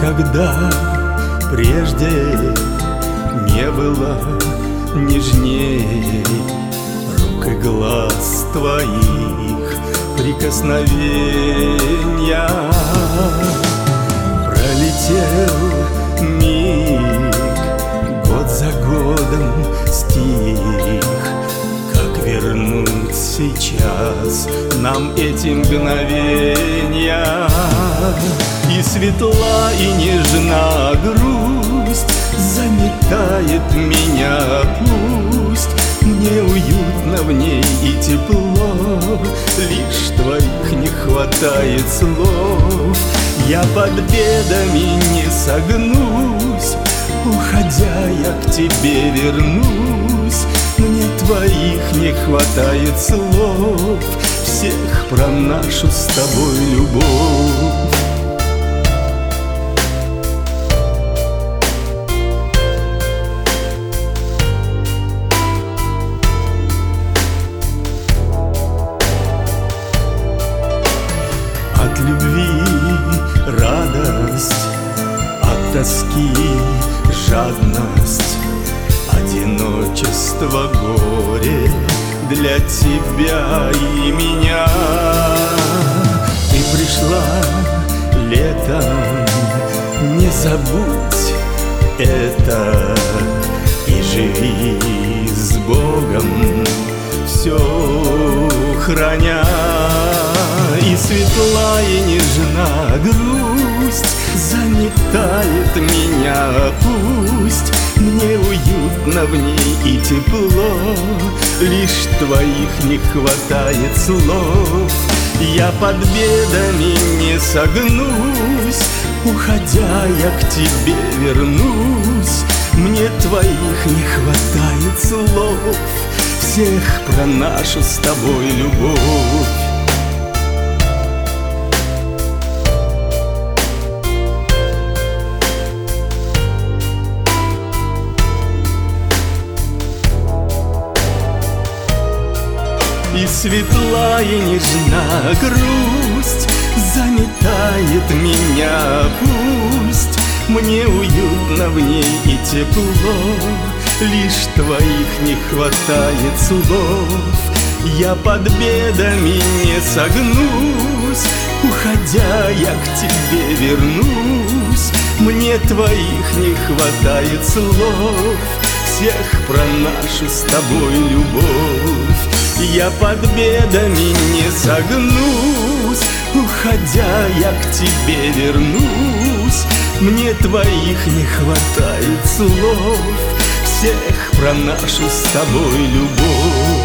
Никогда прежде не было нежней рук и глаз твоих прикосновения. Пролетел миг, год за годом стих. Как вернуть сейчас нам эти мгновения? И светла, и нежна грусть заметает меня. Пусть мне уютно в ней и тепло, лишь твоих не хватает слов. Я под бедами не согнусь, уходя я к тебе вернусь. Мне твоих не хватает слов, всех про нашу с тобой любовь. От любви радость, от тоски жадность, одиночество, горе для тебя и меня. Ты пришла летом, не забудь это, и живи с Богом, все храня. И светла, и нежна грусть заметает меня. Пусть мне уютно в ней и тепло, лишь твоих не хватает слов. Я под бедами не согнусь, уходя я к тебе вернусь. Мне твоих не хватает слов, всех про нашу с тобой любовь. И светла, и нежна грусть заметает меня. Пусть мне уютно в ней и тепло, лишь твоих не хватает слов. Я под бедами не согнусь, уходя я к тебе вернусь. Мне твоих не хватает слов, всех про нашу с тобой любовь. Я под бедами не согнусь, уходя я к тебе вернусь. Мне твоих не хватает слов, всех про нашу с тобой любовь.